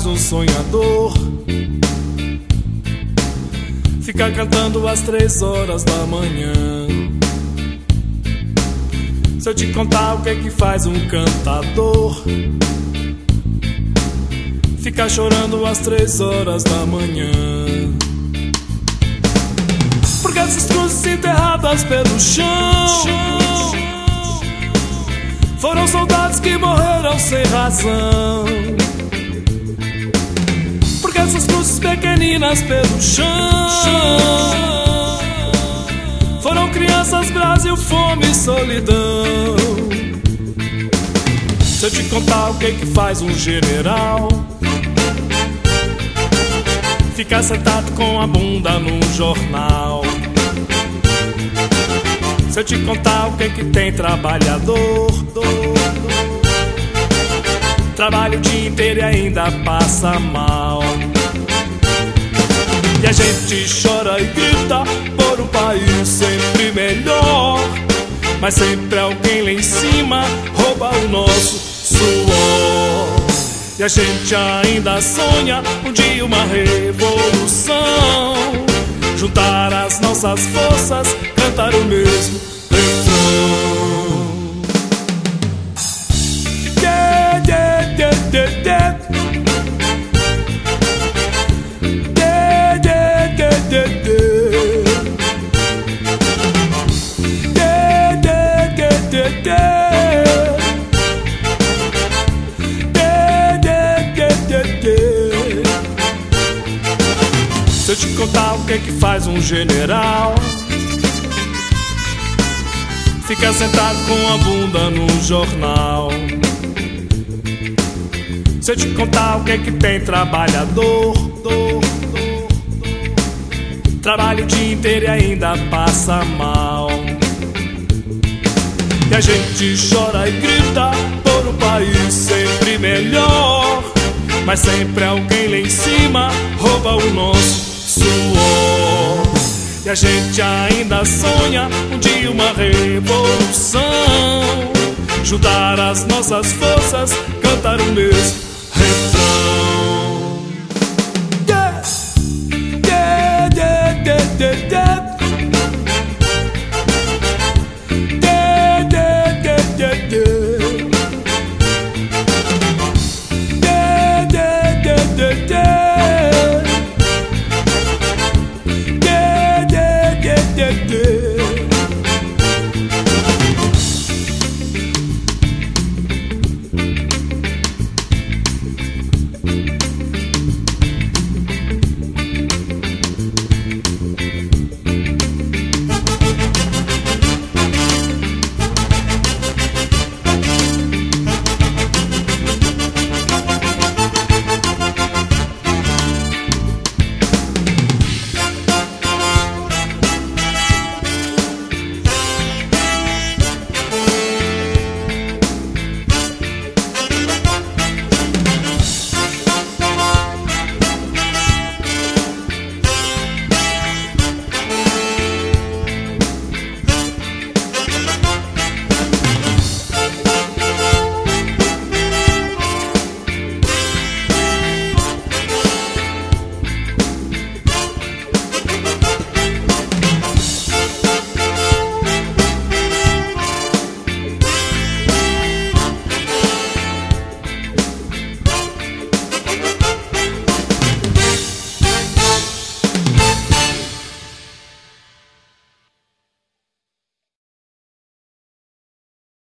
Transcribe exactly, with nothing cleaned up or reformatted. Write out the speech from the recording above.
faz um sonhador ficar cantando às três horas da manhã? Se eu te contar o que é que faz um cantador ficar chorando às três horas da manhã? Porque essas cruzes enterradas pelo chão foram soldados que morreram sem razão. Porque essas cruzes pequeninas pelo chão foram crianças, Brasil, fome e solidão. Se eu te contar o que é que faz um general ficar sentado com a bunda num jornal? Se eu te contar o que é que tem trabalhador, trabalha o dia inteiro e ainda passa mal. E a gente chora e grita por um país sempre melhor, mas sempre alguém lá em cima rouba o nosso suor. E a gente ainda sonha um dia uma revolução, juntar as nossas forças, cantar o mesmo refrão. Yeah, yeah, yeah, yeah, yeah. Yeah, yeah, yeah, yeah, yeah. Yeah, yeah, yeah, yeah, yeah. Se eu te contar o que é que faz um general fica sentado com a bunda no jornal. Se eu te contar o que é que tem trabalhador, trabalha o dia inteiro e ainda passa mal. E a gente chora e grita por um país sempre melhor, mas sempre alguém lá em cima rouba o nosso suor. E a gente ainda sonha um dia uma revolução, juntar as nossas forças, cantar o mesmo